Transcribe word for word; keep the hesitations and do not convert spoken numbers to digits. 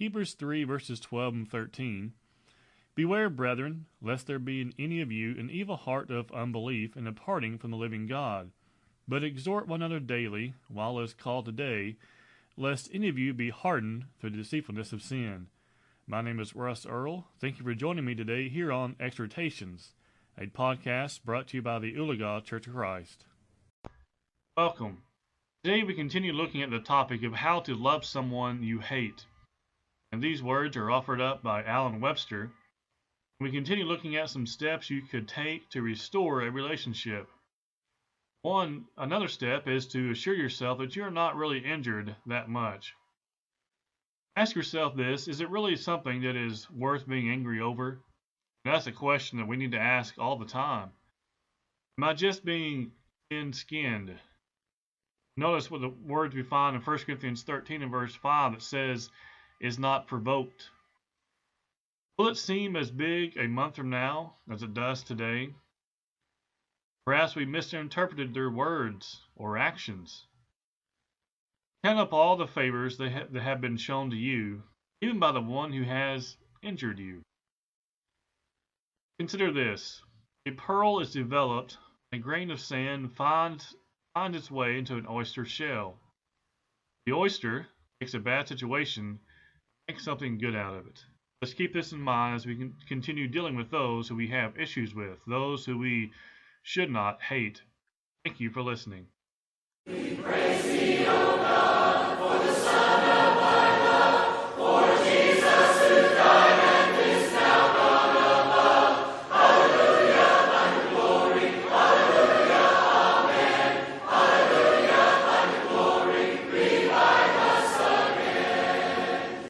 Hebrews three, verses twelve and thirteen. Beware, brethren, lest there be in any of you an evil heart of unbelief in departing from the living God. But exhort one another daily, while it is called today, lest any of you be hardened through the deceitfulness of sin. My name is Russ Earl. Thank you for joining me today here on Exhortations, a podcast brought to you by the Oologah Church of Christ. Welcome. Today we continue looking at the topic of how to love someone you hate. And these words are offered up by Alan Webster. We continue looking at some steps you could take to restore a relationship. One, another step is to assure yourself that you're not really injured that much. Ask yourself this, is it really something that is worth being angry over? And that's a question that we need to ask all the time. Am I just being thin-skinned? Notice what the words we find in First Corinthians thirteen and verse five that says, is not provoked. Will it seem as big a month from now as it does today? Perhaps we misinterpreted their words or actions. Count up all the favors that, ha- that have been shown to you, even by the one who has injured you. Consider this. A pearl is developed, a grain of sand finds, finds its way into an oyster shell. The oyster takes a bad situation and makes something good out of it. Let's keep this in mind as we can continue dealing with those who we have issues with, those who we should not hate. Thank you for listening. We praise thee, O